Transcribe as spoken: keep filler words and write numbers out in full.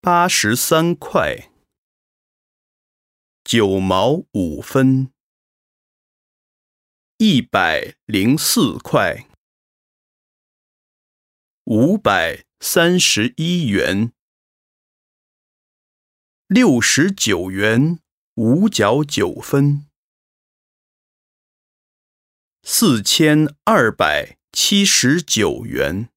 八十三块，九毛五分，一百零四块，五百三十一元，六十九元五角九分，四千二百七十九元。